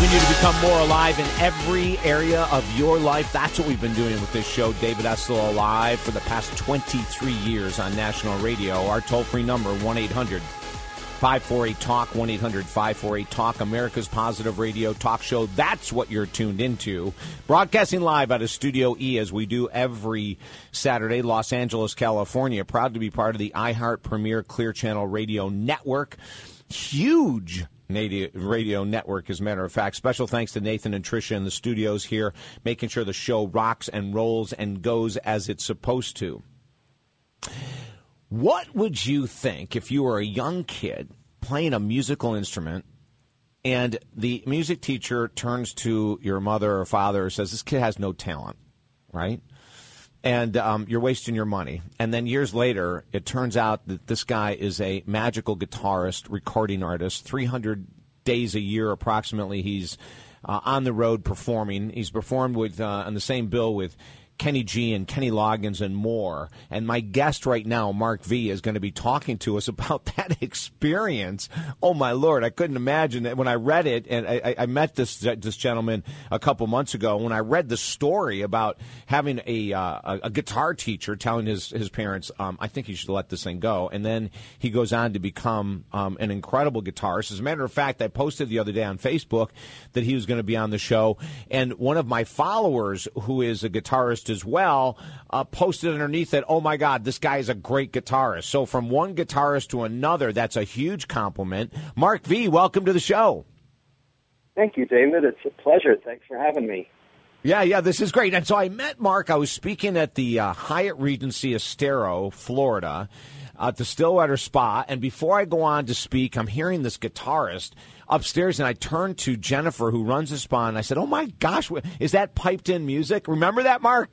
continue to become more alive in every area of your life. That's what we've been doing with this show, David Essel Alive, for the past 23 years on national radio. Our toll-free number, 1-800-548-TALK, 1-800-548-TALK, America's Positive Radio talk show. That's what you're tuned into. Broadcasting live out of Studio E, as we do every Saturday, Los Angeles, California. Proud to be part of the iHeart Premier Clear Channel Radio Network. Huge radio network, as a matter of fact. Special thanks to Nathan and Tricia in the studios here, making sure the show rocks and rolls and goes as it's supposed to. What would you think if you were a young kid playing a musical instrument and the music teacher turns to your mother or father and says, this kid has no talent, right? And you're wasting your money. And then years later, it turns out that this guy is a magical guitarist, recording artist, 300 days a year approximately. He's on the road performing. He's performed with on the same bill with Kenny G and Kenny Loggins and more. And my guest right now, Mark V, is going to be talking to us about that experience. Oh, my Lord, I couldn't imagine it. When I read it, and I met this gentleman a couple months ago, when I read the story about having a guitar teacher telling his parents, I think he should let this thing go. And then he goes on to become an incredible guitarist. As a matter of fact, I posted the other day on Facebook that he was going to be on the show. And one of my followers, who is a guitarist as well, posted underneath it, oh my God, this guy is a great guitarist. So from one guitarist to another, that's a huge compliment. Mark V, welcome to the show. Thank you, David. It's a pleasure. Thanks for having me. Yeah, this is great. And so I met Mark. I was speaking at the Hyatt Regency Estero, Florida, at the Stillwater Spa. And before I go on to speak, I'm hearing this guitarist upstairs, and I turned to Jennifer, who runs the spa, and I said, oh, my gosh, is that piped-in music? Remember that, Mark?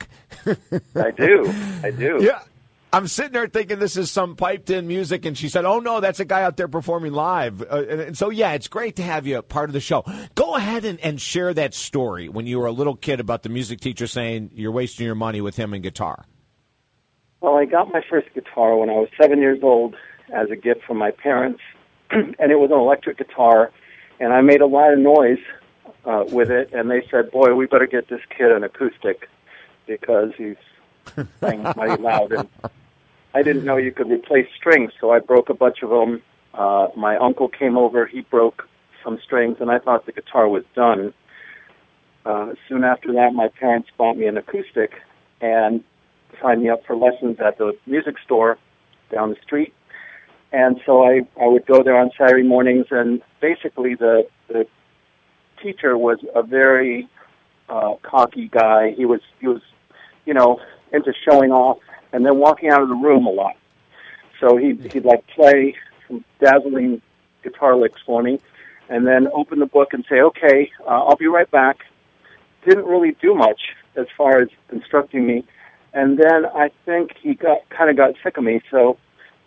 I do. Yeah. I'm sitting there thinking this is some piped-in music, and she said, oh, no, that's a guy out there performing live. And so, yeah, it's great to have you a part of the show. Go ahead and share that story when you were a little kid about the music teacher saying you're wasting your money with him and guitar. Well, I got my first guitar when I was 7 years old as a gift from my parents, and it was an electric guitar. And I made a lot of noise with it, and they said, boy, we better get this kid an acoustic because he's playing mighty loud. And I didn't know you could replace strings, so I broke a bunch of them. My uncle came over. He broke some strings, and I thought the guitar was done. Soon after that, my parents bought me an acoustic and signed me up for lessons at the music store down the street. And so I would go there on Saturday mornings, and basically the teacher was a very cocky guy. He was into showing off and then walking out of the room a lot. So he'd like play some dazzling guitar licks for me, and then open the book and say, "Okay, I'll be right back." Didn't really do much as far as instructing me, and then I think he got sick of me. So.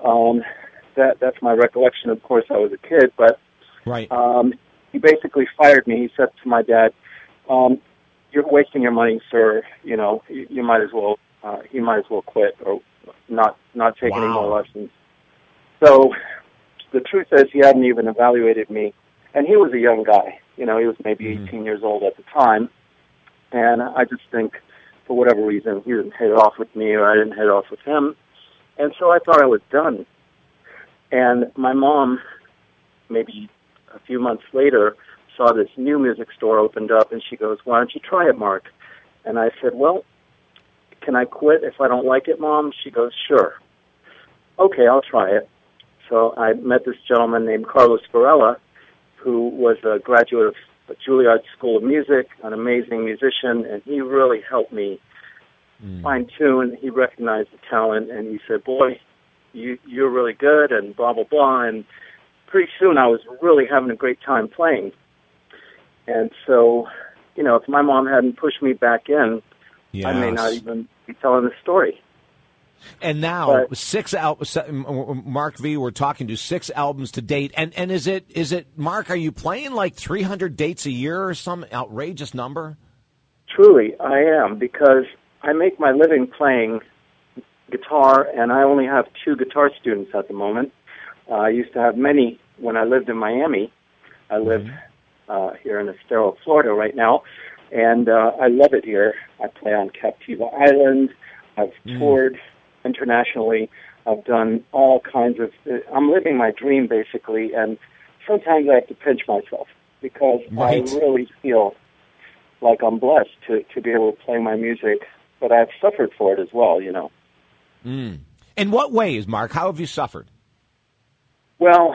That's my recollection. Of course, I was a kid, but right. He basically fired me. He said to my dad, "You're wasting your money, sir. You know, you might as well. He might as well quit or not take any more lessons." So the truth is, he hadn't even evaluated me, and he was a young guy. You know, he was maybe 18 years old at the time, and I just think, for whatever reason, he didn't hit it off with me, or I didn't hit it off with him, and so I thought I was done. And my mom, maybe a few months later, saw this new music store opened up, and she goes, "Why don't you try it, Mark?" And I said, "Well, can I quit if I don't like it, Mom?" She goes, "Sure." "Okay, I'll try it." So I met this gentleman named Carlos Varela, who was a graduate of the Juilliard School of Music, an amazing musician, and he really helped me fine-tune. He recognized the talent, and he said, "Boy, you're really good," and blah, blah, blah. And pretty soon I was really having a great time playing. And so, you know, if my mom hadn't pushed me back in, I may not even be telling the story. And now, 6 albums, Mark V, we're talking to 6 albums to date. And is it, Mark, are you playing like 300 dates a year or some outrageous number? Truly, I am, because I make my living playing guitar, and I only have 2 guitar students at the moment. I used to have many when I lived in Miami. I lived here in Estero, Florida right now, and I love it here. I play on Captiva Island. I've toured internationally. I've done all kinds of... I'm living my dream, basically, and sometimes I have to pinch myself because I really feel like I'm blessed to be able to play my music, but I've suffered for it as well, you know. In what ways, Mark? How have you suffered? Well,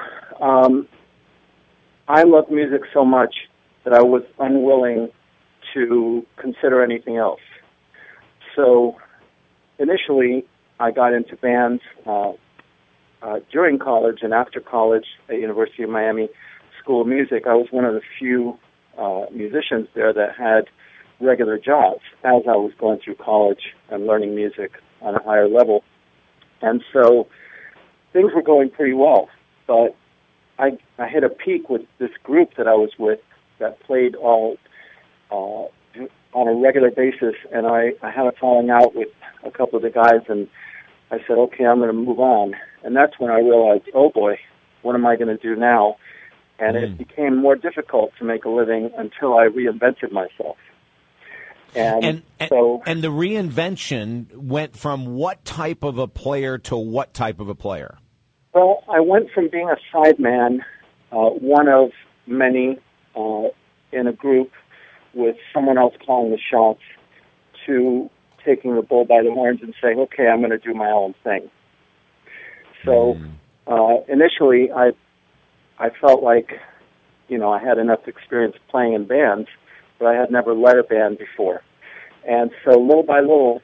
I love music so much that I was unwilling to consider anything else. So initially, I got into bands during college and after college at University of Miami School of Music. I was one of the few musicians there that had regular jobs as I was going through college and learning music on a higher level. And so things were going pretty well, but I hit a peak with this group that I was with that played all on a regular basis, and I had a falling out with a couple of the guys, and I said, okay, I'm going to move on. And that's when I realized, oh boy, what am I going to do now? And it became more difficult to make a living until I reinvented myself. And the reinvention went from what type of a player to what type of a player? Well, I went from being a sideman, one of many in a group with someone else calling the shots, to taking the bull by the horns and saying, okay, I'm going to do my own thing. So initially I felt like, you know, I had enough experience playing in bands, but I had never led a band before. And so little by little,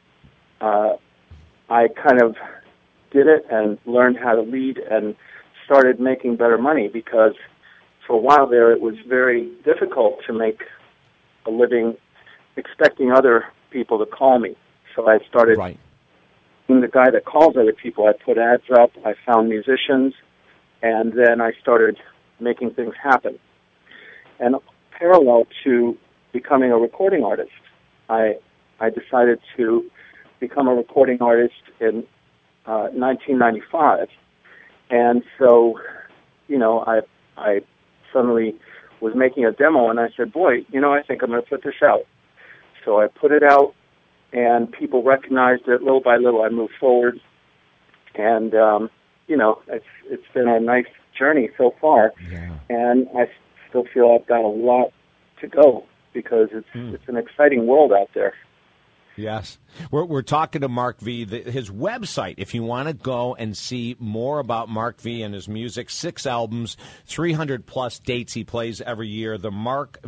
I kind of did it and learned how to lead and started making better money, because for a while there it was very difficult to make a living expecting other people to call me. So I started being the guy that calls other people. I put ads up, I found musicians, and then I started making things happen. And parallel to becoming a recording artist, I decided to become a recording artist in 1995. And so, you know, I suddenly was making a demo, and I said, boy, you know, I think I'm going to put this out. So I put it out, and people recognized it. Little by little, I moved forward. And, you know, it's been a nice journey so far. Yeah. And I still feel I've got a lot to go, because it's an exciting world out there. Yes. We're talking to Mark V. His website, if you want to go and see more about Mark V and his music, 6 albums, 300-plus dates he plays every year, the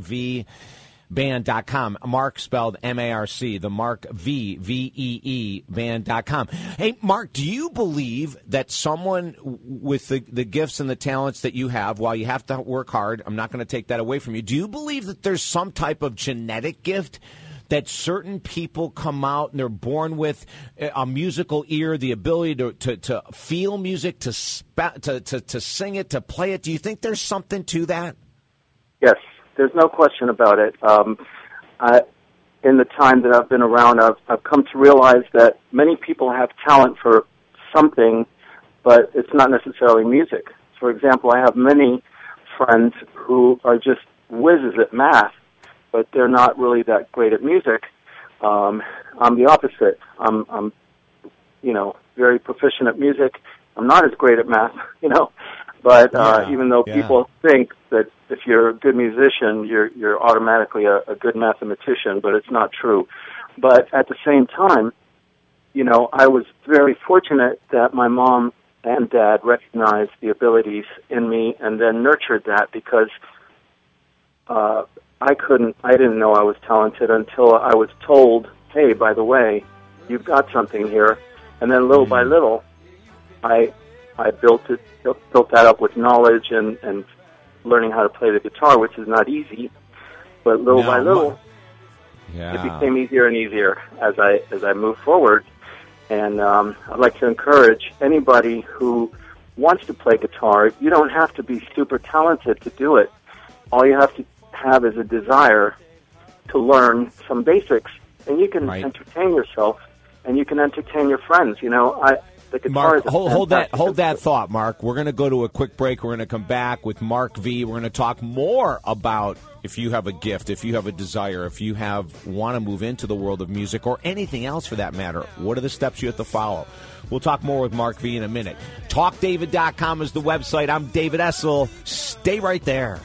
MarkVBand.com. Mark spelled M-A-R-C, the MarkVVEE band.com. Hey, Mark, do you believe that someone with the gifts and the talents that you have, while you have to work hard, I'm not going to take that away from you, do you believe that there's some type of genetic gift that certain people come out and they're born with a musical ear, the ability to feel music, to sing it, to play it? Do you think there's something to that? Yes, there's no question about it. In the time that I've been around, I've come to realize that many people have talent for something, but it's not necessarily music. For example, I have many friends who are just whizzes at math, but they're not really that great at music. I'm the opposite. I'm, you know, very proficient at music. I'm not as great at math, you know. But even though people think that if you're a good musician, you're automatically a good mathematician, but it's not true. But at the same time, you know, I was very fortunate that my mom and dad recognized the abilities in me and then nurtured that, because I didn't know I was talented until I was told, hey, by the way, you've got something here. And then little by little, I built that up with knowledge and learning how to play the guitar, which is not easy. But little by little, it became easier and easier as I moved forward. And I'd like to encourage anybody who wants to play guitar, you don't have to be super talented to do it. All you have to have is a desire to learn some basics, and you can entertain yourself, and you can entertain your friends. You know, the guitar Mark, is a hold that fantastic thought, Mark. We're going to go to a quick break. We're going to come back with Mark V. We're going to talk more about if you have a gift, if you have a desire, if you want to move into the world of music or anything else for that matter. What are the steps you have to follow? We'll talk more with Mark V in a minute. TalkDavid.com is the website. I'm David Essel. Stay right there.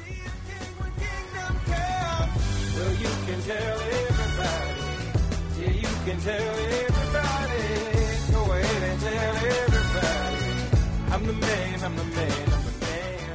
Well, you can tell everybody. Yeah, you can tell everybody. Go ahead and tell everybody. I'm the man, I'm the man, I'm the man.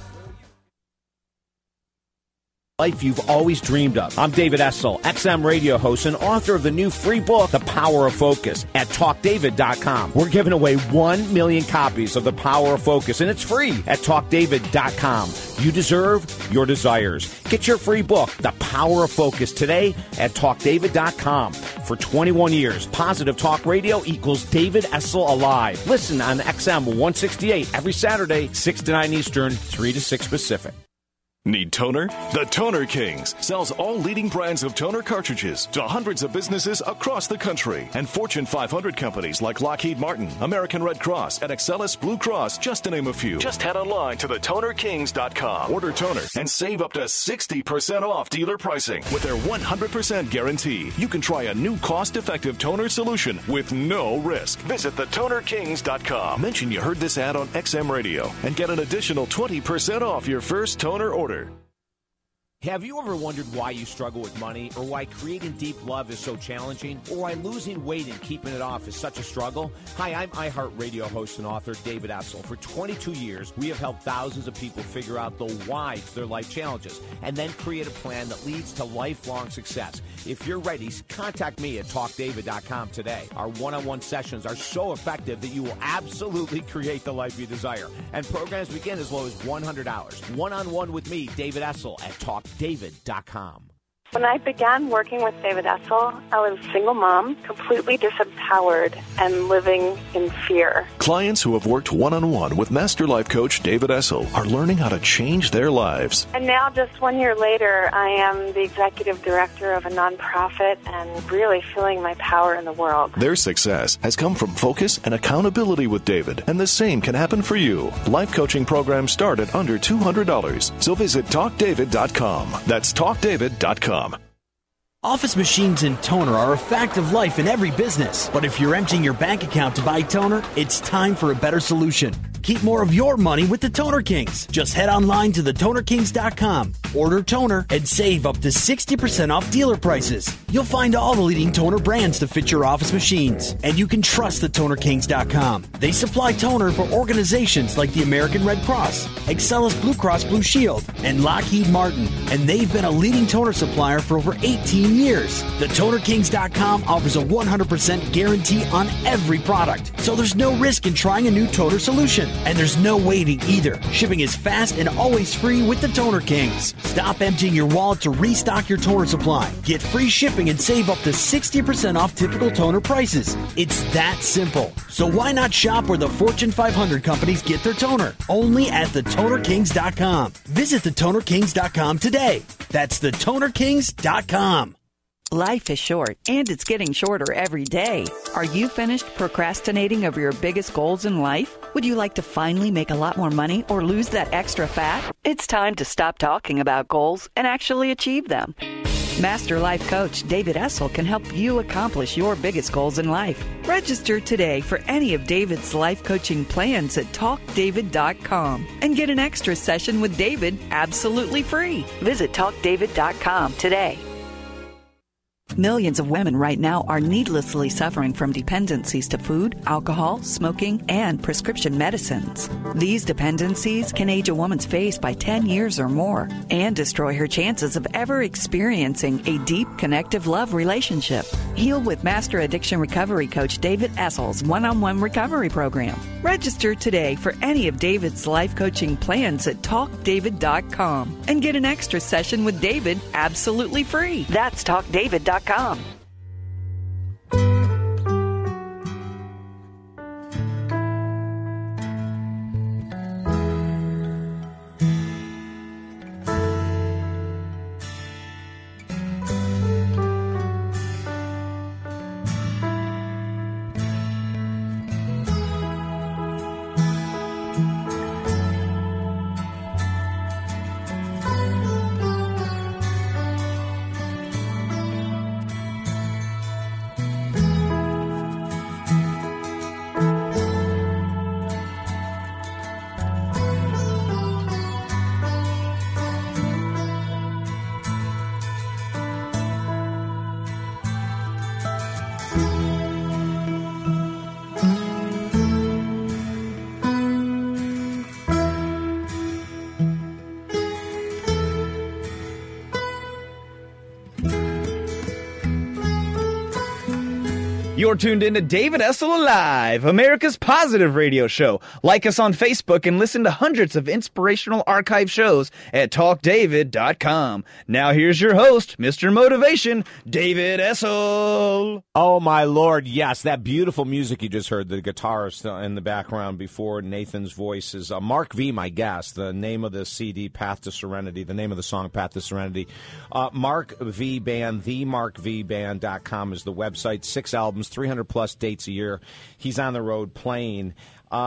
Life you've always dreamed of. I'm David Essel, XM radio host and author of the new free book, The Power of Focus, at TalkDavid.com. We're giving away 1 million copies of The Power of Focus, and it's free at TalkDavid.com. You deserve your desires. Get your free book, The Power of Focus, today at TalkDavid.com. For 21 years, Positive Talk Radio equals David Essel Alive. Listen on XM 168 every Saturday, 6 to 9 Eastern, 3 to 6 Pacific. Need toner? The Toner Kings sells all leading brands of toner cartridges to hundreds of businesses across the country and Fortune 500 companies like Lockheed Martin, American Red Cross, and Excellus Blue Cross, just to name a few. Just head online to thetonerkings.com. Order toner and save up to 60% off dealer pricing. With their 100% guarantee, you can try a new cost-effective toner solution with no risk. Visit thetonerkings.com. Mention you heard this ad on XM Radio and get an additional 20% off your first toner order. Have you ever wondered why you struggle with money, or why creating deep love is so challenging, or why losing weight and keeping it off is such a struggle? Hi, I'm iHeartRadio host and author David Essel. For 22 years, we have helped thousands of people figure out the why to their life challenges and then create a plan that leads to lifelong success. If you're ready, contact me at TalkDavid.com today. Our one-on-one sessions are so effective that you will absolutely create the life you desire. And programs begin as low as $100. One-on-one with me, David Essel, at TalkDavid.com. When I began working with David Essel, I was a single mom, completely disempowered and living in fear. Clients who have worked one-on-one with Master Life Coach David Essel are learning how to change their lives. And now, just 1 year later, I am the executive director of a nonprofit and really feeling my power in the world. Their success has come from focus and accountability with David, and the same can happen for you. Life coaching programs start at under $200, so visit TalkDavid.com. That's TalkDavid.com. Office machines and toner are a fact of life in every business. But if you're emptying your bank account to buy toner, it's time for a better solution. Keep more of your money with the Toner Kings. Just head online to thetonerkings.com, order toner, and save up to 60% off dealer prices. You'll find all the leading toner brands to fit your office machines. And you can trust thetonerkings.com. They supply toner for organizations like the American Red Cross, Excellus Blue Cross Blue Shield, and Lockheed Martin. And they've been a leading toner supplier for over 18 years. Thetonerkings.com offers a 100% guarantee on every product. So there's no risk in trying a new toner solution. And there's no waiting either. Shipping is fast and always free with the Toner Kings. Stop emptying your wallet to restock your toner supply. Get free shipping and save up to 60% off typical toner prices. It's that simple. So why not shop where the Fortune 500 companies get their toner? Only at thetonerkings.com. Visit thetonerkings.com today. That's thetonerkings.com. Life is short, and it's getting shorter every day. Are you finished procrastinating over your biggest goals in life? Would you like to finally make a lot more money or lose that extra fat? It's time to stop talking about goals and actually achieve them. Master Life Coach David Essel can help you accomplish your biggest goals in life. Register today for any of David's life coaching plans at TalkDavid.com and get an extra session with David absolutely free. Visit TalkDavid.com today. Millions of women right now are needlessly suffering from dependencies to food, alcohol, smoking, and prescription medicines. These dependencies can age a woman's face by 10 years or more and destroy her chances of ever experiencing a deep, connective love relationship. Heal with Master Addiction Recovery Coach David Essel's one-on-one recovery program. Register today for any of David's life coaching plans at TalkDavid.com and get an extra session with David absolutely free. That's TalkDavid.com. You're tuned in to David Essel Alive, America's positive radio show. Like us on Facebook and listen to hundreds of inspirational archive shows at TalkDavid.com. Now here's your host, Mr. Motivation, David Essel. Oh, my Lord, yes, that beautiful music you just heard, the guitarist in the background before Nathan's voice is Mark V, my guest. The name of the CD, Path to Serenity, the name of the song, Path to Serenity. Mark V Band, themarkvband.com is the website. 6 albums, 300-plus dates a year. He's on the road playing.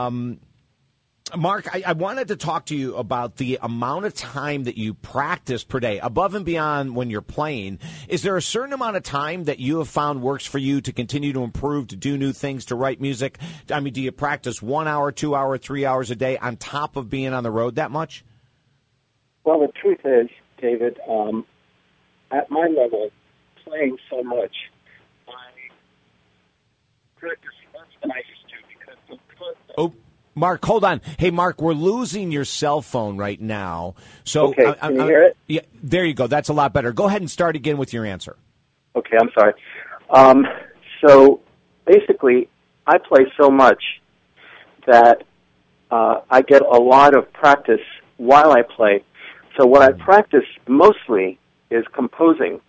Mark, I wanted to talk to you about the amount of time that you practice per day, above and beyond when you're playing. Is there a certain amount of time that you have found works for you to continue to improve, to do new things, to write music? I mean, do you practice 1 hour, 2 hour, 3 hours a day on top of being on the road that much? Well, the truth is, David, at my level, playing so much, I practice less than I used to because I'm constant. Oh, Mark, hold on. Hey, Mark, we're losing your cell phone right now. So, okay, can you hear it? Yeah, there you go. That's a lot better. Go ahead and start again with your answer. Okay, I'm sorry. So, basically, I play so much that I get a lot of practice while I play. So what I practice mostly is composing.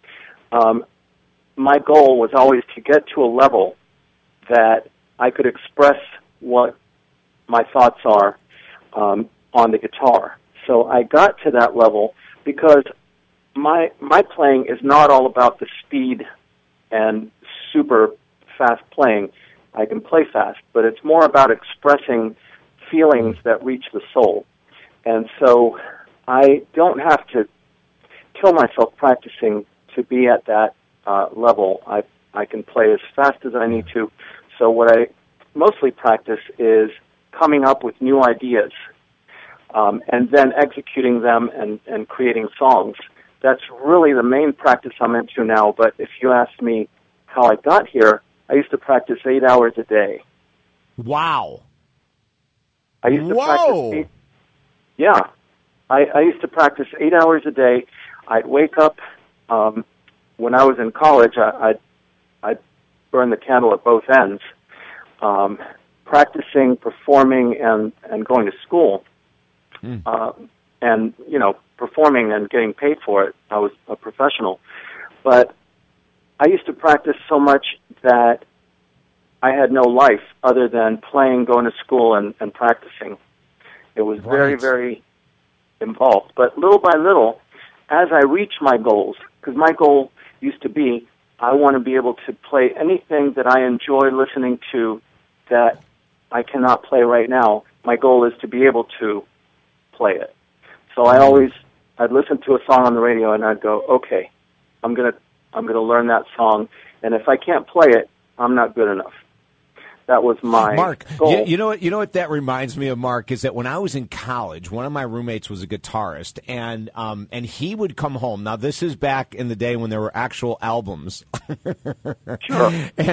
My goal was always to get to a level that I could express what my thoughts are on the guitar. So I got to that level because my playing is not all about the speed and super fast playing. I can play fast, but it's more about expressing feelings that reach the soul. And so I don't have to kill myself practicing to be at that level. I can play as fast as I need to. So what I mostly practice is coming up with new ideas and then executing them and creating songs. That's really the main practice I'm into now. But if you ask me how I got here, I used to practice 8 hours a day. Wow. I used to practice. Yeah. I used to practice 8 hours a day. I'd wake up. When I was in college, I'd burn the candle at both ends, practicing, performing, and going to school. And, performing and getting paid for it. I was a professional. But I used to practice so much that I had no life other than playing, going to school, and practicing. It was very, very involved. But little by little, as I reach my goals, because my goal used to be, I want to be able to play anything that I enjoy listening to that I cannot play right now. My goal is to be able to play it. So I'd listen to a song on the radio and I'd go, okay, I'm gonna learn that song, and if I can't play it, I'm not good enough. That was my goal. You know what that reminds me of, Mark, is that when I was in college, one of my roommates was a guitarist, and he would come home. Now, this is back in the day when there were actual albums. Sure.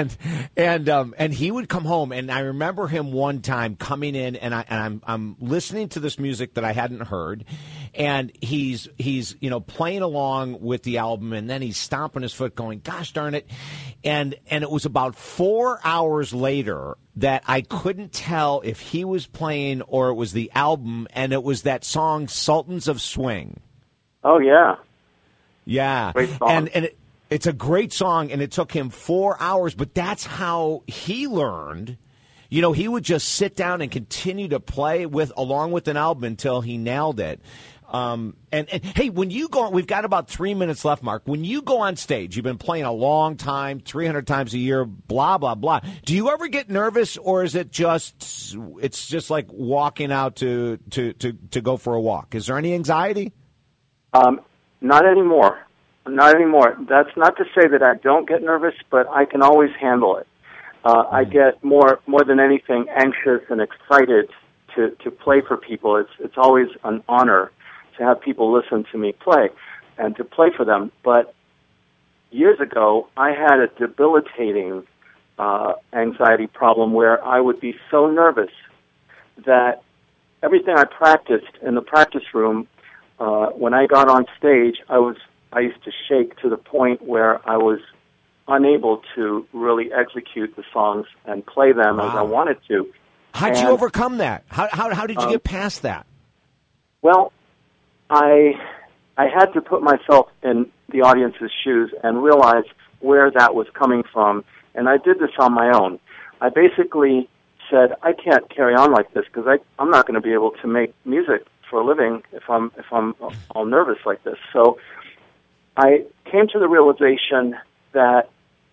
And he would come home, and I remember him one time coming in, and I'm listening to this music that I hadn't heard, and he's playing along with the album, and then he's stomping his foot, going, "Gosh darn it!" And it was about 4 hours later that I couldn't tell if he was playing or it was the album, and it was that song "Sultans of Swing." Oh yeah, yeah, great song. And it's a great song, and it took him 4 hours, but that's how he learned. He would just sit down and continue to play along with an album until he nailed it. And hey, when you go, we've got about 3 minutes left, Mark. When you go on stage, you've been playing a long time, 300 times a year, blah, blah, blah. Do you ever get nervous, or is it's just like walking out to go for a walk? Is there any anxiety? Not anymore. Not anymore. That's not to say that I don't get nervous, but I can always handle it. I get more than anything anxious and excited to play for people. It's always an honor to have people listen to me play and to play for them. But years ago, I had a debilitating anxiety problem where I would be so nervous that everything I practiced in the practice room, when I got on stage, I used to shake to the point where I was unable to really execute the songs and play them as I wanted to. How'd you overcome that? How did you get past that? Well, I had to put myself in the audience's shoes and realize where that was coming from, and I did this on my own. I basically said, I can't carry on like this because I'm not going to be able to make music for a living if I'm all nervous like this. So I came to the realization that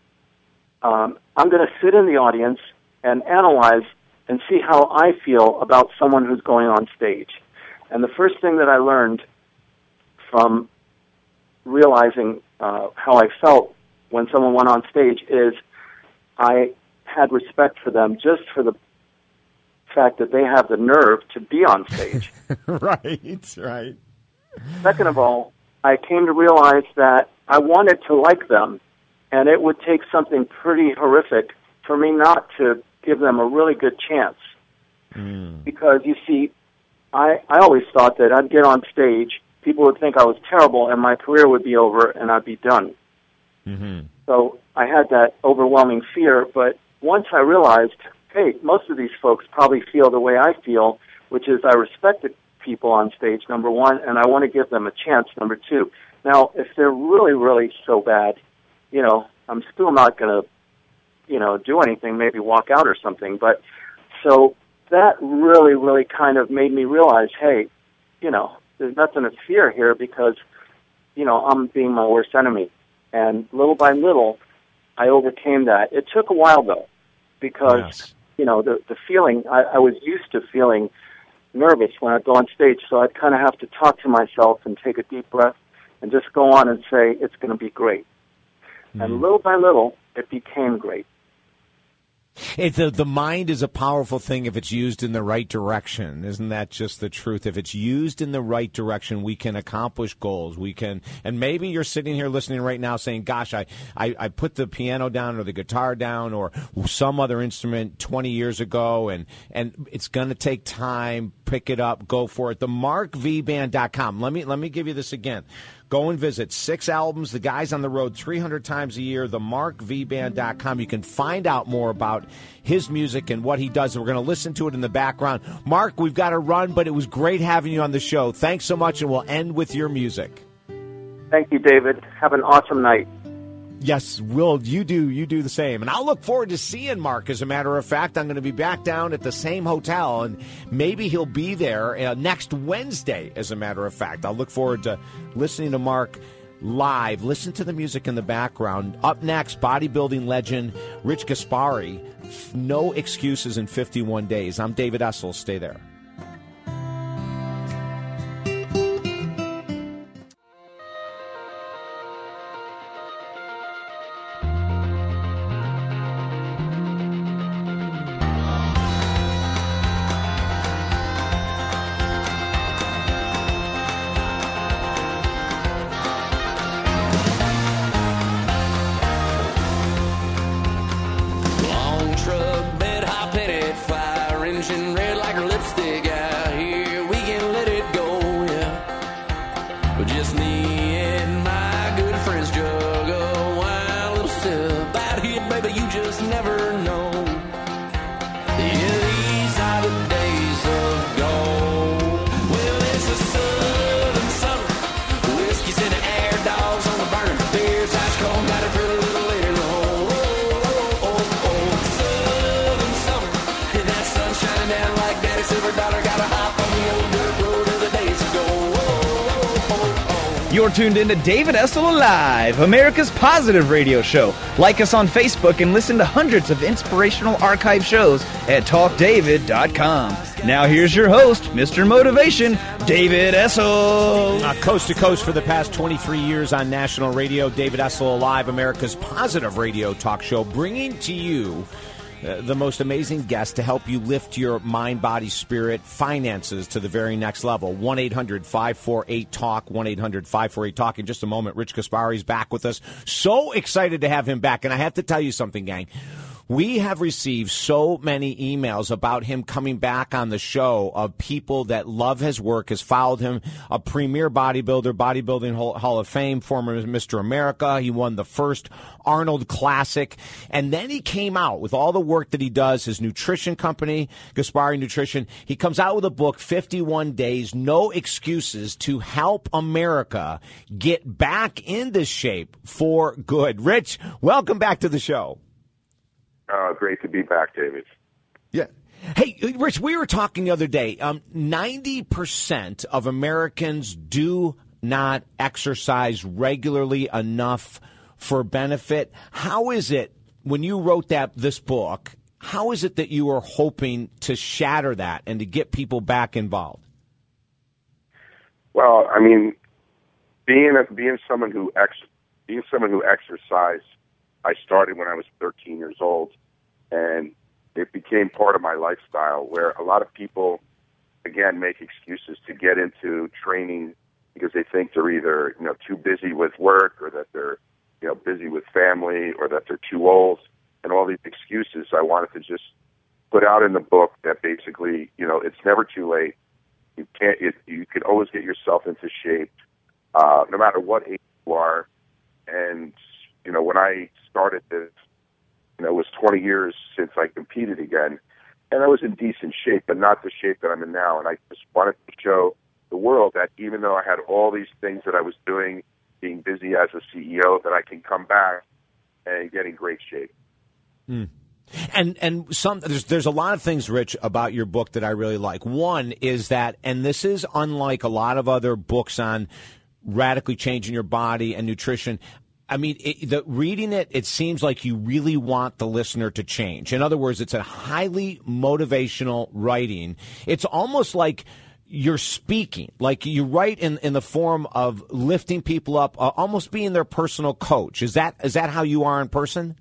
I'm going to sit in the audience and analyze and see how I feel about someone who's going on stage. And the first thing that I learned from realizing how I felt when someone went on stage is I had respect for them just for the fact that they have the nerve to be on stage. Right. Second of all, I came to realize that I wanted to like them, and it would take something pretty horrific for me not to give them a really good chance. Because, you see, I always thought that I'd get on stage, people would think I was terrible, and my career would be over, and I'd be done. So I had that overwhelming fear, but once I realized, hey, most of these folks probably feel the way I feel, which is I respect the people on stage, number one, and I want to give them a chance, number two. Now, if they're really, really so bad, I'm still not going to, do anything, maybe walk out or something. But so that really, really kind of made me realize, hey, there's nothing to fear here because, I'm being my worst enemy. And little by little, I overcame that. It took a while, though, because, the feeling, I was used to feeling nervous when I'd go on stage, so I'd kind of have to talk to myself and take a deep breath and just go on and say, it's going to be great. And little by little, it became great. The mind is a powerful thing if it's used in the right direction. Isn't that just the truth? If it's used in the right direction, we can accomplish goals. We can, and maybe you're sitting here listening right now saying, gosh, I put the piano down or the guitar down or some other instrument 20 years ago, and it's going to take time. Pick it up, go for it. The MarkVBand.com. Let me give you this again. Go and visit 6 albums. The guy's on the road 300 times a year. The MarkVBand.com. You can find out more about his music and what he does. We're going to listen to it in the background. Mark, we've got to run, but it was great having you on the show. Thanks so much, and we'll end with your music. Thank you, David. Have an awesome night. Yes, Will, you do the same. And I'll look forward to seeing Mark. As a matter of fact, I'm going to be back down at the same hotel, and maybe he'll be there next Wednesday, as a matter of fact. I'll look forward to listening to Mark live. Listen to the music in the background. Up next, bodybuilding legend Rich Gaspari. No excuses in 51 days. I'm David Essel. Stay there. You're tuned in to David Essel Live, America's positive radio show. Like us on Facebook and listen to hundreds of inspirational archive shows at TalkDavid.com. Now here's your host, Mr. Motivation, David Essel. Coast to coast for the past 23 years on national radio, David Essel Live, America's positive radio talk show, bringing to you the most amazing guest to help you lift your mind, body, spirit, finances to the very next level. 1-800-548-TALK, 1-800-548-TALK. In just a moment, Rich Gaspari's back with us. So excited to have him back. And I have to tell you something, gang. We have received so many emails about him coming back on the show of people that love his work, has followed him, a premier bodybuilder, Bodybuilding Hall of Fame, former Mr. America. He won the first Arnold Classic. And then he came out with all the work that he does, his nutrition company, Gaspari Nutrition. He comes out with a book, 51 Days, No Excuses, to help America get back into shape for good. Rich, welcome back to the show. Great to be back, David. Yeah. Hey, Rich, we were talking the other day. 90% of Americans do not exercise regularly enough for benefit. How is it, when you wrote this book, how is it that you were hoping to shatter that and to get people back involved? Well, I mean, being someone who exercised, I started when I was 13 years old. And it became part of my lifestyle, where a lot of people, again, make excuses to get into training because they think they're either, too busy with work, or that they're, busy with family, or that they're too old, and all these excuses. I wanted to just put out in the book that basically, it's never too late. You can always get yourself into shape, no matter what age you are. And, when I started this, it was 20 years since I competed again, and I was in decent shape, but not the shape that I'm in now. And I just wanted to show the world that even though I had all these things that I was doing, being busy as a CEO, that I can come back and get in great shape. Mm. And there's a lot of things, Rich, about your book that I really like. One is that, and this is unlike a lot of other books on radically changing your body and nutrition. I mean, reading it seems like you really want the listener to change. In other words, it's a highly motivational writing. It's almost like you're speaking, like you write in the form of lifting people up, almost being their personal coach. Is that how you are in person?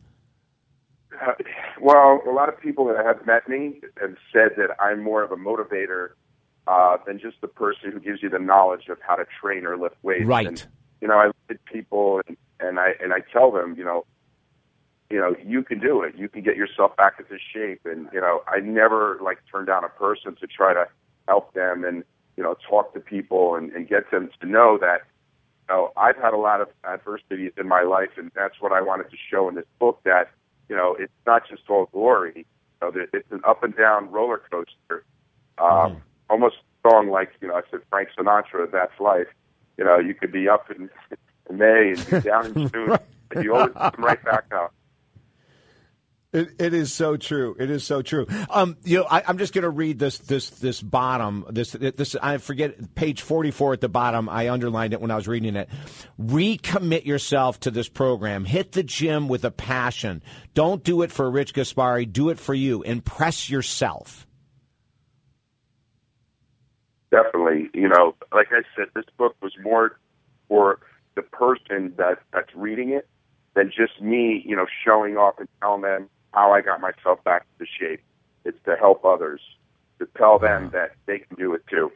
Well, a lot of people that have met me have said that I'm more of a motivator than just the person who gives you the knowledge of how to train or lift weights. Right. And, I look at people and I tell them, you can do it. You can get yourself back into shape. And, I never turn down a person to try to help them and, talk to people and get them to know that, I've had a lot of adversities in my life, and that's what I wanted to show in this book, that, it's not just all glory. It's an up and down roller coaster. Almost a song like, I said, Frank Sinatra, That's Life. You could be up in May and be down in June, and you always come right back up. It is so true. It is so true. I'm just going to read this bottom. This I forget, page 44 at the bottom. I underlined it when I was reading it. Recommit yourself to this program. Hit the gym with a passion. Don't do it for Rich Gaspari. Do it for you. Impress yourself. Definitely. Like I said, this book was more for the person that's reading it than just me, showing off and telling them how I got myself back to shape. It's to help others, to tell them that they can do it too.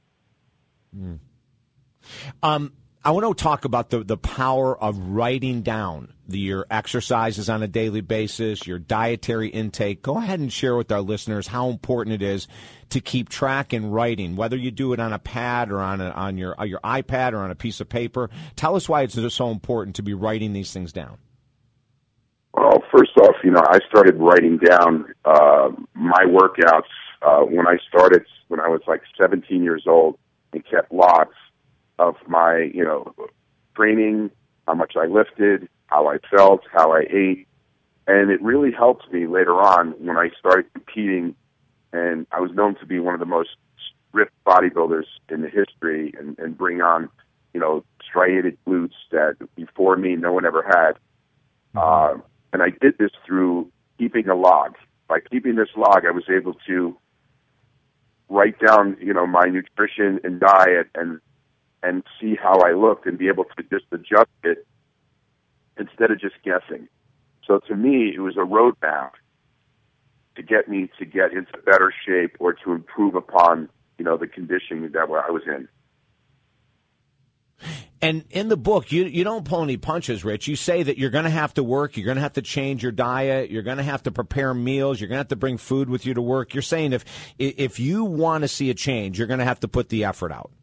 I want to talk about the power of writing down your exercises on a daily basis, your dietary intake. Go ahead and share with our listeners how important it is to keep track in writing, whether you do it on a pad or on your iPad or on a piece of paper. Tell us why it's so important to be writing these things down. Well, first off, I started writing down my workouts when I started when I was 17 years old, and kept logs of my, training, how much I lifted, how I felt, how I ate. And it really helped me later on when I started competing, and I was known to be one of the most ripped bodybuilders in the history and bring on, striated glutes that before me no one ever had. And I did this through keeping a log. By keeping this log, I was able to write down, my nutrition and diet and see how I looked and be able to just adjust it instead of just guessing. So to me, it was a roadmap to get me to get into better shape or to improve upon, the condition that I was in. And in the book, you don't pull any punches, Rich. You say that you're going to have to work, you're going to have to change your diet, you're going to have to prepare meals, you're going to have to bring food with you to work. You're saying if you want to see a change, you're going to have to put the effort out.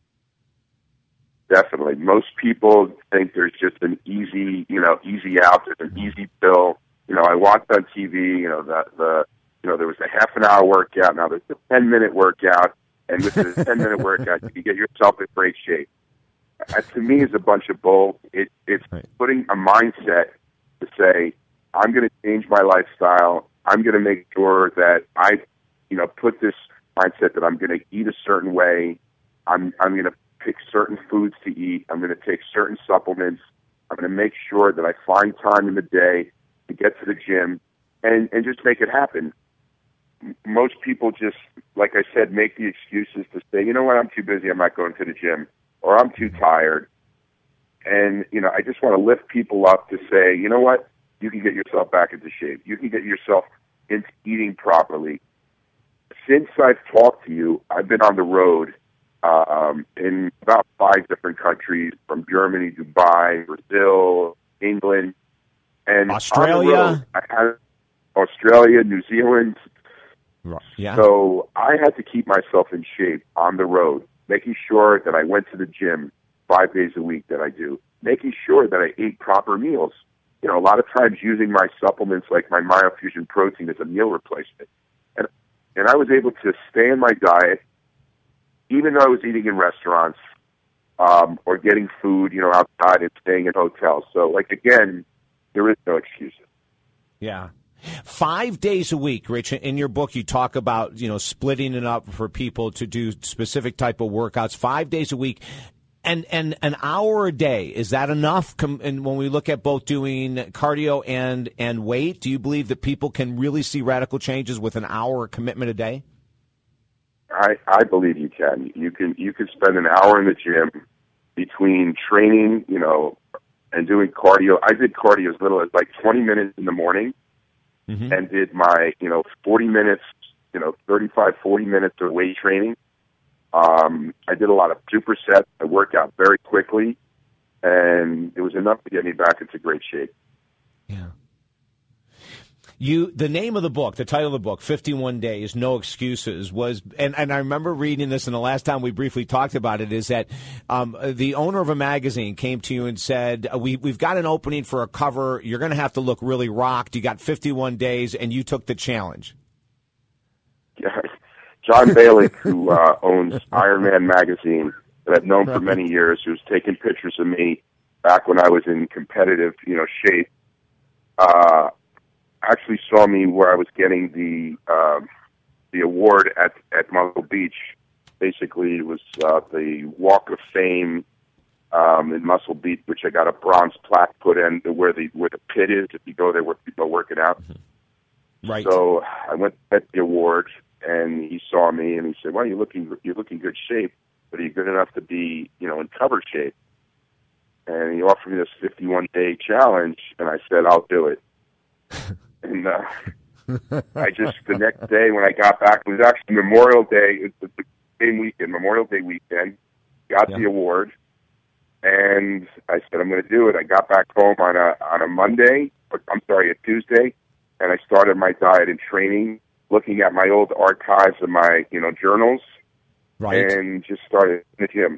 Definitely. Most people think there's just an easy out, there's an easy pill. I watched on TV, there was a half an hour workout, now there's a 10-minute workout, and with the 10-minute workout, you can get yourself in great shape. To me, is a bunch of bull. It's putting a mindset to say, I'm going to change my lifestyle. I'm going to make sure that I, put this mindset that I'm going to eat a certain way. I'm going to pick certain foods to eat. I'm going to take certain supplements. I'm going to make sure that I find time in the day to get to the gym and just make it happen. Most people just, like I said, make the excuses to say, you know what, I'm too busy, I'm not going to the gym, or I'm too tired. And, I just want to lift people up to say, you know what, you can get yourself back into shape. You can get yourself into eating properly. Since I've talked to you, I've been on the road in about 5 different countries, from Germany, Dubai, Brazil, England, and Australia. I had Australia, New Zealand. Yeah. So I had to keep myself in shape on the road, making sure that I went to the gym 5 days a week that I do, making sure that I ate proper meals. A lot of times using my supplements like my Myofusion protein as a meal replacement. And I was able to stay in my diet, even though I was eating in restaurants or getting food, outside and staying in hotels. So, again, there is no excuses. Yeah. 5 days a week, Rich. In your book, you talk about, splitting it up for people to do specific type of workouts. 5 days a week. And an hour a day, is that enough? And when we look at both doing cardio and weight, do you believe that people can really see radical changes with an hour commitment a day? I believe you can. You can spend an hour in the gym between training, and doing cardio. I did cardio as little as 20 minutes in the morning, and did my 40 minutes, 35, 40 minutes of weight training. I did a lot of supersets. I worked out very quickly, and it was enough to get me back into great shape. Yeah. The name of the book, the title of the book, 51 Days, No Excuses, was, and I remember reading this, and the last time we briefly talked about it, is that the owner of a magazine came to you and said, we've got an opening for a cover. You're going to have to look really rocked. You got 51 days, and you took the challenge. Yeah. John Balick, who owns Iron Man magazine, that I've known for many years, who's taken pictures of me back when I was in competitive, shape, actually saw me where I was getting the award at Muscle Beach. Basically, it was the Walk of Fame in Muscle Beach, which I got a bronze plaque put in where the pit is. If you go there, where people are working out. Right. So I went to get the award, and he saw me, and he said, "Well, you're looking good shape, but are you good enough to be, in cover shape?" And he offered me this 51-day challenge, and I said, "I'll do it." And I just, the next day when I got back, it was actually Memorial Day. It was the same weekend, Memorial Day weekend. Got the award, and I said, "I'm going to do it." I got back home on a Tuesday, and I started my diet and training, looking at my old archives of my, journals, and just started in the gym.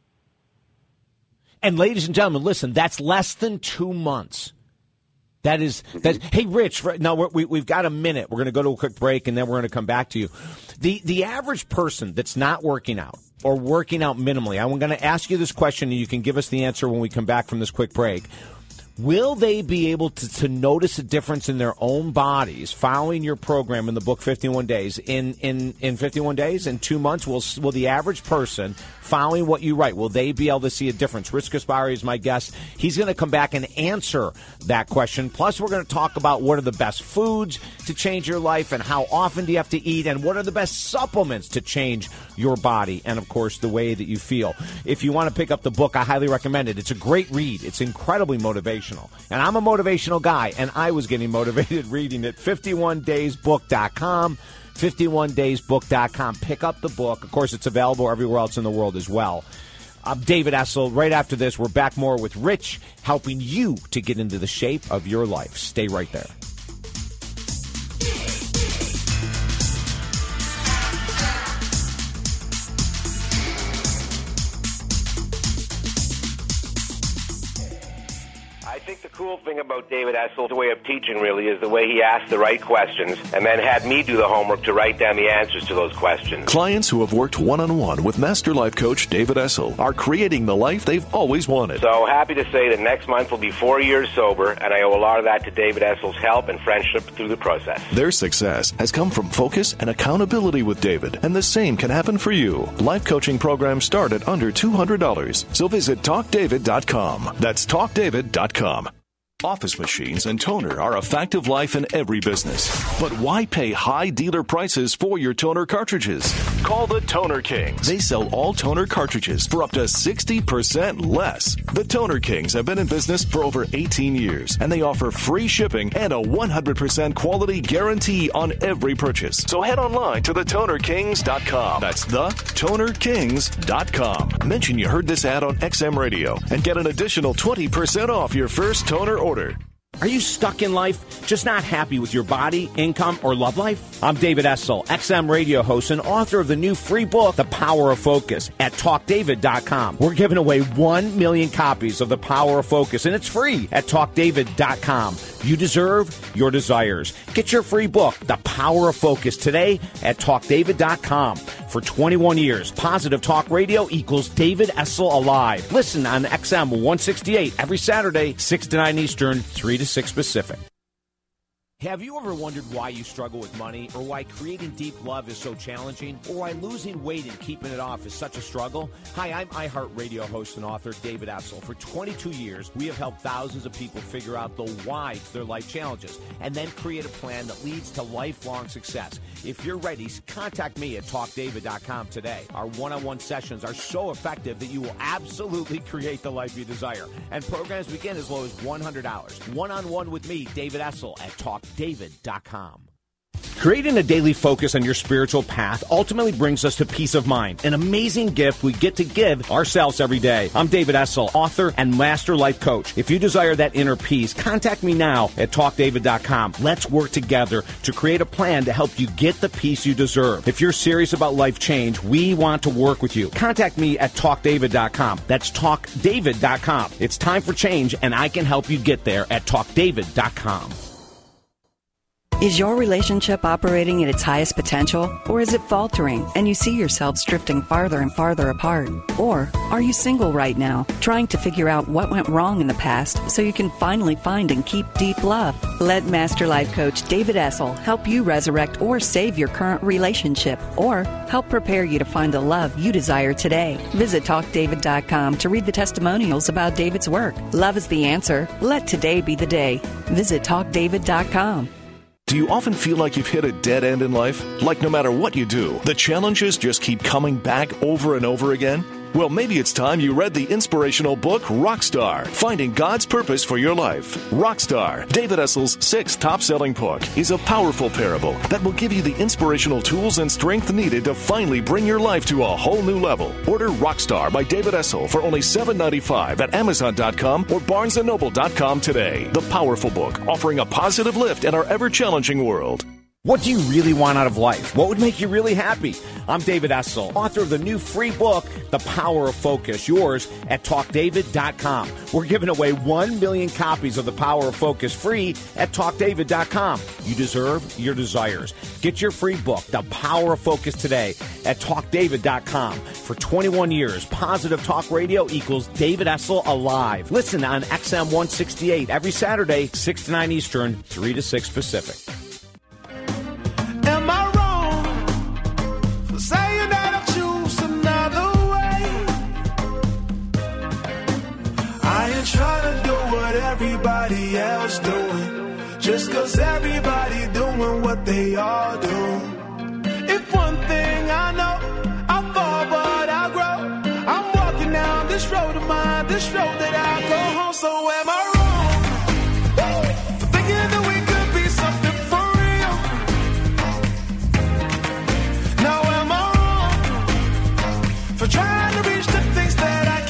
And ladies and gentlemen, listen, that's less than 2 months. That. Hey, Rich, now we've got a minute. We're going to go to a quick break, and then we're going to come back to you. The average person that's not working out or working out minimally, I'm going to ask you this question, and you can give us the answer when we come back from this quick break. Will they be able to notice a difference in their own bodies following your program in the book 51 Days? In 51 days, in 2 months, will the average person following what you write, will they be able to see a difference? Rich Gaspari is my guest. He's going to come back and answer that question. Plus, we're going to talk about what are the best foods to change your life and how often do you have to eat and what are the best supplements to change your body and, of course, the way that you feel. If you want to pick up the book, I highly recommend it. It's a great read. It's incredibly motivational. And I'm a motivational guy, and I was getting motivated reading it. 51daysbook.com. 51daysbook.com. Pick up the book. Of course, it's available everywhere else in the world as well. I'm David Essel. Right after this, we're back more with Rich, helping you to get into the shape of your life. Stay right there. I think the cool thing about David Essel's way of teaching really is the way he asked the right questions and then had me do the homework to write down the answers to those questions. Clients who have worked one-on-one with Master Life Coach David Essel are creating the life they've always wanted. So happy to say that next month will be 4 years sober, and I owe a lot of that to David Essel's help and friendship through the process. Their success has come from focus and accountability with David, and the same can happen for you. Life coaching programs start at under $200, so visit TalkDavid.com. That's TalkDavid.com. Office machines and toner are a fact of life in every business. But why pay high dealer prices for your toner cartridges? Call the Toner Kings. They sell all toner cartridges for up to 60% less. The Toner Kings have been in business for over 18 years, and they offer free shipping and a 100% quality guarantee on every purchase. So head online to thetonerkings.com. That's thetonerkings.com. Mention you heard this ad on XM Radio and get an additional 20% off your first toner order. Are you stuck in life, just not happy with your body, income, or love life? I'm David Essel, XM radio host and author of the new free book, The Power of Focus, at TalkDavid.com. We're giving away 1 million copies of The Power of Focus, and it's free at TalkDavid.com. You deserve your desires. Get your free book, The Power of Focus, today at TalkDavid.com. For 21 years, Positive Talk Radio equals David Essel Alive. Listen on XM 168 every Saturday, 6 to 9 Eastern, 3 to 6 Pacific. Have you ever wondered why you struggle with money, or why creating deep love is so challenging, or why losing weight and keeping it off is such a struggle? Hi, I'm iHeartRadio host and author David Essel. For 22 years, we have helped thousands of people figure out the why to their life challenges and then create a plan that leads to lifelong success. If you're ready, contact me at TalkDavid.com today. Our one-on-one sessions are so effective that you will absolutely create the life you desire. And programs begin as low as $100. One-on-one with me, David Essel, at TalkDavid.com. Creating a daily focus on your spiritual path ultimately brings us to peace of mind, an amazing gift we get to give ourselves every day. I'm David Essel, author and master life coach. If you desire that inner peace, contact me now at TalkDavid.com. Let's work together to create a plan to help you get the peace you deserve. If you're serious about life change, we want to work with you. Contact me at TalkDavid.com. That's TalkDavid.com. It's time for change, and I can help you get there at TalkDavid.com. Is your relationship operating at its highest potential, or is it faltering and you see yourselves drifting farther and farther apart? Or are you single right now, trying to figure out what went wrong in the past so you can finally find and keep deep love? Let Master Life Coach David Essel help you resurrect or save your current relationship, or help prepare you to find the love you desire today. Visit TalkDavid.com to read the testimonials about David's work. Love is the answer. Let today be the day. Visit TalkDavid.com. Do you often feel like you've hit a dead end in life? Like no matter what you do, the challenges just keep coming back over and over again? Well, maybe it's time you read the inspirational book, Rockstar, Finding God's Purpose for Your Life. Rockstar, David Essel's 6th top-selling book, is a powerful parable that will give you the inspirational tools and strength needed to finally bring your life to a whole new level. Order Rockstar by David Essel for only $7.95 at Amazon.com or BarnesandNoble.com today. The powerful book, offering a positive lift in our ever-challenging world. What do you really want out of life? What would make you really happy? I'm David Essel, author of the new free book, The Power of Focus, yours at TalkDavid.com. We're giving away 1 million copies of The Power of Focus free at TalkDavid.com. You deserve your desires. Get your free book, The Power of Focus, today at TalkDavid.com. For 21 years, Positive Talk Radio equals David Essel Alive. Listen on XM 168 every Saturday, 6 to 9 Eastern, 3 to 6 Pacific. Am I wrong for saying that I choose another way? I ain't trying to do what everybody else doing, just 'cause everybody doing what they all do. If one thing I know, I fall but I grow. I'm walking down this road of mine, this road that I go home. So am I wrong for thinking that we could be something for real? Now am I wrong for trying to reach the things that I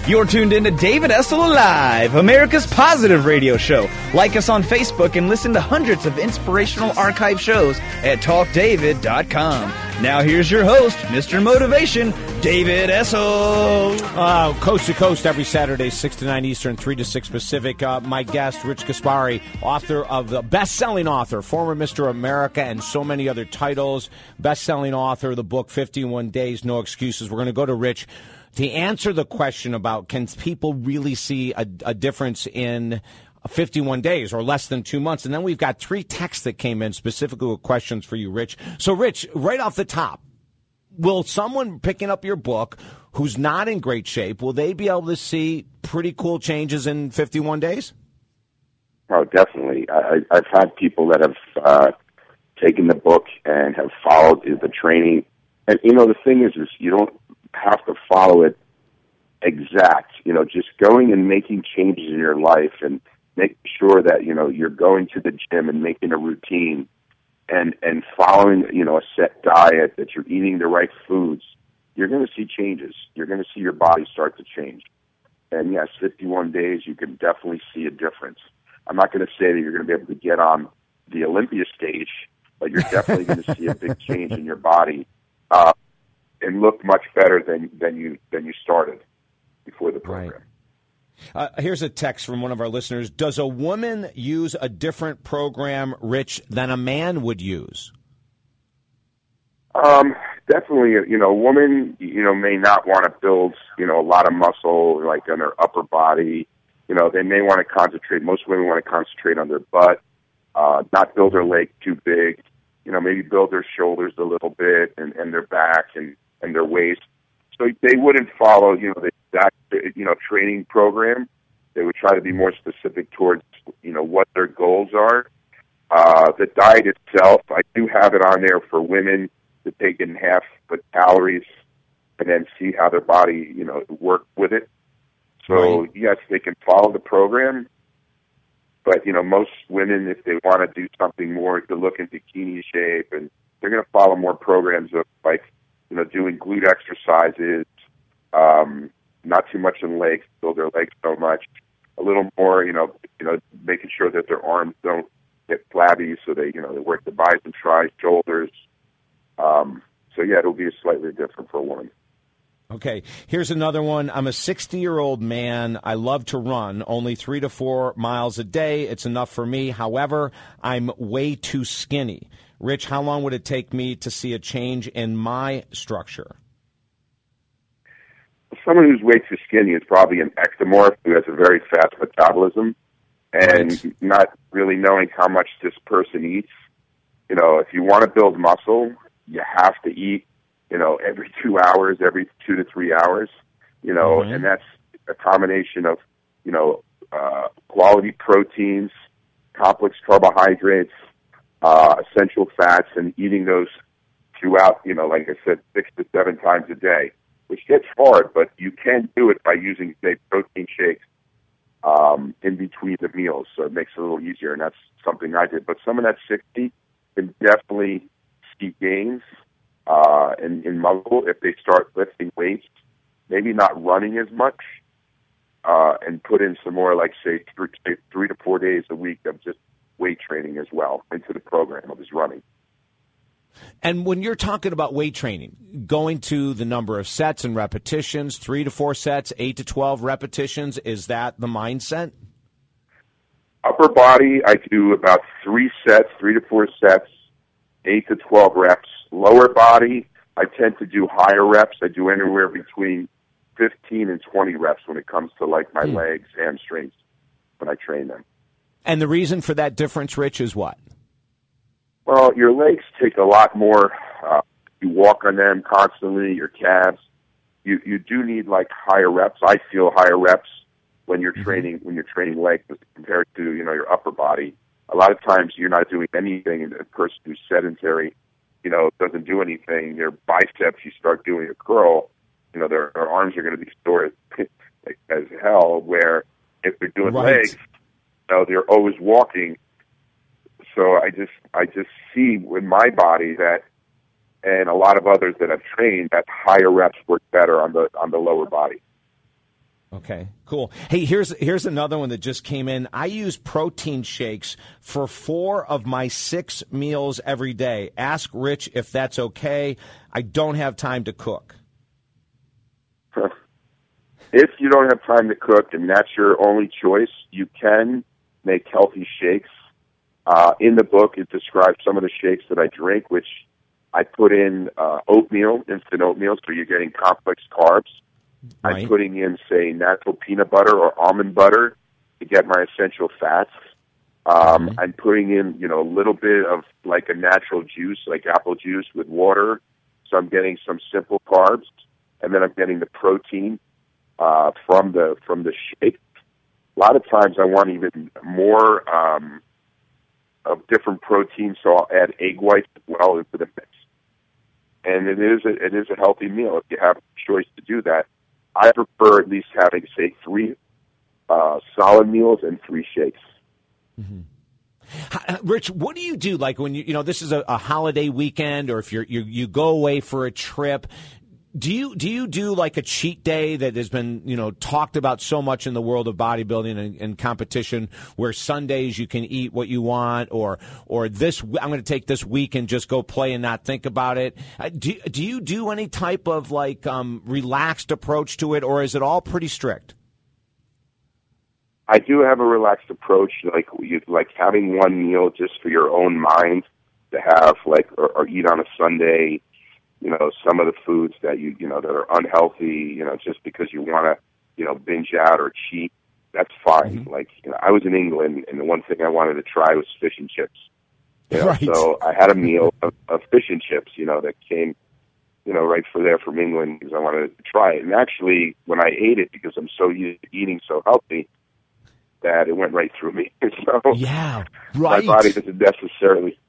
You're tuned in to David Essel Live, America's positive radio show. Like us on Facebook and listen to hundreds of inspirational archive shows at TalkDavid.com. Now here's your host, Mr. Motivation, David Essel. Coast to coast every Saturday, 6 to 9 Eastern, 3 to 6 Pacific. My guest, Rich Gaspari, author of the best-selling author, former Mr. America, and so many other titles. Best-selling author of the book, 51 Days, No Excuses. We're going to go to Rich to answer the question about can people really see a difference in 51 days or less than 2 months. And then we've got 3 texts that came in specifically with questions for you, Rich. So, Rich, right off the top, will someone picking up your book who's not in great shape, will they be able to see pretty cool changes in 51 days? Oh, definitely. I've had people that have taken the book and have followed the training. And, the thing is you don't have to follow it exact. Just going and making changes in your life and making sure that, you're going to the gym and making a routine and following, a set diet, that you're eating the right foods, you're going to see changes. You're going to see your body start to change. And yes, 51 days, you can definitely see a difference. I'm not going to say that you're going to be able to get on the Olympia stage, but you're definitely going to see a big change in your body and look much better than you started before the program. Right. Here's a text from one of our listeners. Does a woman use a different program, Rich, than a man would use? Definitely, a woman, may not want to build, a lot of muscle, like on their upper body. They may want to concentrate. Most women want to concentrate on their butt, not build their leg too big. Maybe build their shoulders a little bit and their back and their waist. So they wouldn't follow, the exact, training program. They would try to be more specific towards, what their goals are. The diet itself, I do have it on there for women to take in half the calories and then see how their body, work with it. So, yes, they can follow the program. But, most women, if they want to do something more to look in bikini shape, and they're going to follow more programs of, like, doing glute exercises, not too much in legs, build their legs so much, a little more, making sure that their arms don't get flabby, so they work the bicep, tries, shoulders. So, yeah, it'll be slightly different for a woman. Okay, here's another one. I'm a 60-year-old man. I love to run, only 3 to 4 miles a day. It's enough for me. However, I'm way too skinny. Rich, how long would it take me to see a change in my structure? Someone who's way too skinny is probably an ectomorph who has a very fast metabolism and not really knowing how much this person eats. If you want to build muscle, you have to eat, every 2 hours, every 2 to 3 hours, and that's a combination of, quality proteins, complex carbohydrates, essential fats, and eating those throughout, like I said, 6 to 7 times a day, which gets hard, but you can do it by using, say, protein shakes in between the meals, so it makes it a little easier, and that's something I did. But someone that's 60 can definitely see gains in muscle if they start lifting weights, maybe not running as much, and put in some more, like, say, 3 to 4 days a week of just weight training as well into the program of his running. And when you're talking about weight training, going to the number of sets and repetitions, 3 to 4 sets, 8 to 12 repetitions, is that the mindset? Upper body, I do about 3 sets, 3 to 4 sets, 8 to 12 reps. Lower body, I tend to do higher reps. I do anywhere between 15 and 20 reps when it comes to, like, my legs, hamstrings, when I train them. And the reason for that difference, Rich, is what? Well, your legs take a lot more. You walk on them constantly, your calves. You do need, like, higher reps. I feel higher reps when you're training legs compared to, your upper body. A lot of times you're not doing anything, and a person who's sedentary, doesn't do anything. Their biceps, you start doing a curl, their arms are going to be sore as hell, where if they're doing legs, they're always walking. So I just see with my body that, and a lot of others that I've trained, that higher reps work better on the lower body. Okay, cool. Hey, here's another one that just came in. I use protein shakes for 4 of my 6 meals every day. Ask Rich if that's okay. I don't have time to cook. If you don't have time to cook and that's your only choice, you can make healthy shakes. In the book, it describes some of the shakes that I drink, which I put in oatmeal, instant oatmeal, so you're getting complex carbs. Right. I'm putting in, say, natural peanut butter or almond butter to get my essential fats. I'm putting in, a little bit of like a natural juice, like apple juice with water. So I'm getting some simple carbs, and then I'm getting the protein from the shake. A lot of times I want even more of different proteins, so I'll add egg whites as well into the mix. And it is a healthy meal if you have a choice to do that. I prefer at least having, say, 3 solid meals and 3 shakes. Mm-hmm. Rich, what do you do? Like when this is a holiday weekend, or if you go away for a trip, do you do like a cheat day that has been talked about so much in the world of bodybuilding and competition, where Sundays you can eat what you want, or this I'm going to take this week and just go play and not think about it? Do you do any type of like relaxed approach to it, or is it all pretty strict? I do have a relaxed approach, like having one meal just for your own mind to have, or eat on a Sunday. Some of the foods that that are unhealthy, just because you want to, binge out or cheat, that's fine. Mm-hmm. I was in England, and the one thing I wanted to try was fish and chips. Right. So I had a meal of fish and chips, that came, right from England, because I wanted to try it. And actually, when I ate it, because I'm so used to eating so healthy, that it went right through me. So yeah, right. My body doesn't necessarily.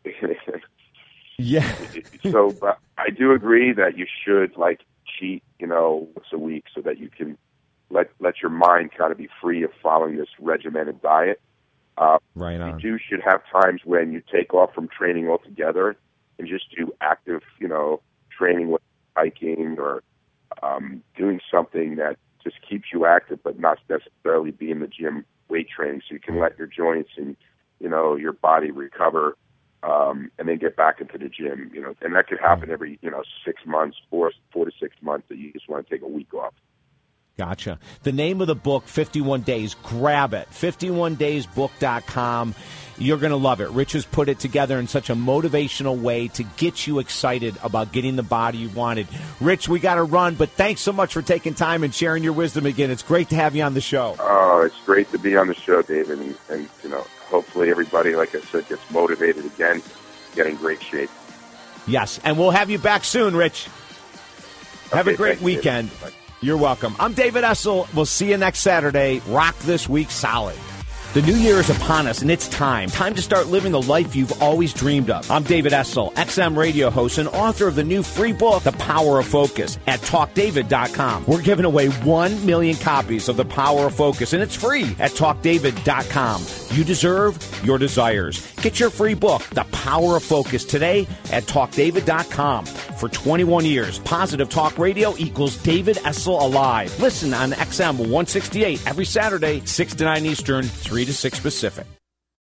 Yeah. So, but I do agree that you should cheat, once a week, so that you can let your mind kind of be free of following this regimented diet. Right on. You should have times when you take off from training altogether and just do active, training, with hiking or doing something that just keeps you active, but not necessarily be in the gym weight training, so you can let your joints and your body recover. And then get back into the gym, and that could happen every, 6 months, 4 to 6 months, that you just want to take a week off. Gotcha. The name of the book, 51 Days, grab it, 51daysbook.com. You're going to love it. Rich has put it together in such a motivational way to get you excited about getting the body you wanted. Rich, we got to run, but thanks so much for taking time and sharing your wisdom again. It's great to have you on the show. Oh, it's great to be on the show, David, and hopefully everybody, like I said, gets motivated again, get in great shape. Yes, and we'll have you back soon, Rich. Have a great weekend. You're welcome. I'm David Essel. We'll see you next Saturday. Rock this week solid. The new year is upon us, and it's time to start living the life you've always dreamed of. I'm David Essel, XM radio host and author of the new free book, The Power of Focus, at TalkDavid.com. We're giving away 1 million copies of The Power of Focus, and it's free at TalkDavid.com. You deserve your desires. Get your free book, The Power of Focus, today at TalkDavid.com. For 21 years, Positive Talk Radio equals David Essel Alive. Listen on XM 168 every Saturday, 6 to 9 Eastern, 3 to 6 Pacific.